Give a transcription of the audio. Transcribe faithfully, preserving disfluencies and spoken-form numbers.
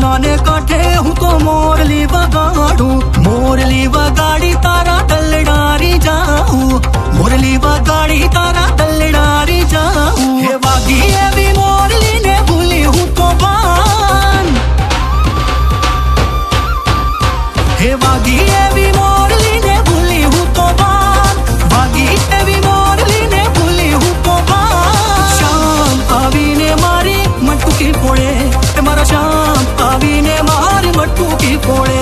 ने काठे हूँ तो मोरली बगाड़ू, मोरली बगाड़ी तारा तलडारी जाऊं, मोरली बगाड़ी तारा तलडारी जाऊं। हे बागी ये भी मोरली ने भूली हूँ तो बान, हे बागी ये भी मोरली ने भूली हूँ तो बान, बागी ये भी मोरली ने भूली हूँ तो बान। शाम आवी ने मारी मटू की फोड़े, मारा शाम आवी ने मारी मटू की फोड़े।